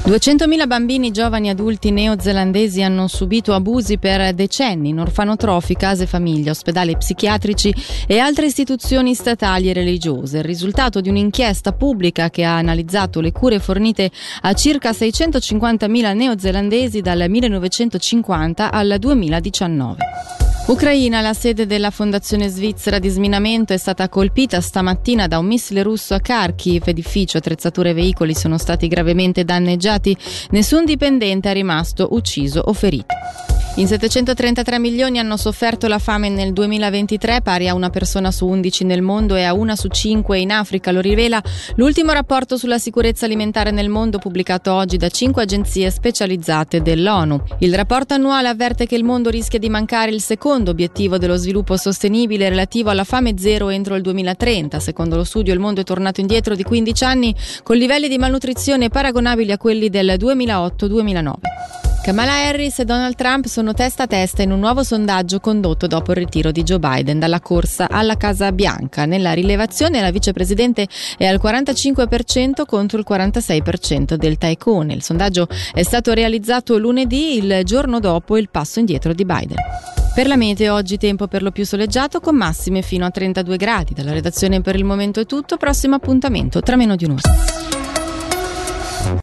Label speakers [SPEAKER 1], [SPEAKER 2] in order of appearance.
[SPEAKER 1] 200.000 bambini, giovani e adulti neozelandesi hanno subito abusi per decenni in orfanotrofi, case famiglia, ospedali psichiatrici e altre istituzioni statali e religiose. Il risultato di un'inchiesta pubblica che ha analizzato le cure fornite a circa 650.000 neozelandesi dal 1950 al 2019. Ucraina, la sede della Fondazione Svizzera di Sminamento è stata colpita stamattina da un missile russo a Kharkiv. Edificio, attrezzature e veicoli sono stati gravemente danneggiati. Nessun dipendente è rimasto ucciso o ferito. In 733 milioni hanno sofferto la fame nel 2023, pari a una persona su 11 nel mondo e a una su 5 in Africa. Lo rivela l'ultimo rapporto sulla sicurezza alimentare nel mondo pubblicato oggi da 5 agenzie specializzate dell'ONU. Il rapporto annuale avverte che il mondo rischia di mancare il secondo obiettivo dello sviluppo sostenibile relativo alla fame zero entro il 2030. Secondo lo studio, il mondo è tornato indietro di 15 anni con livelli di malnutrizione paragonabili a quelli del 2008-2009. Kamala Harris e Donald Trump sono testa a testa in un nuovo sondaggio condotto dopo il ritiro di Joe Biden dalla corsa alla Casa Bianca. Nella rilevazione la vicepresidente è al 45% contro il 46% del tycoon. Il sondaggio è stato realizzato lunedì, il giorno dopo il passo indietro di Biden. Per la meteo oggi tempo per lo più soleggiato con massime fino a 32 gradi. Dalla redazione per il momento è tutto, prossimo appuntamento tra meno di un'ora.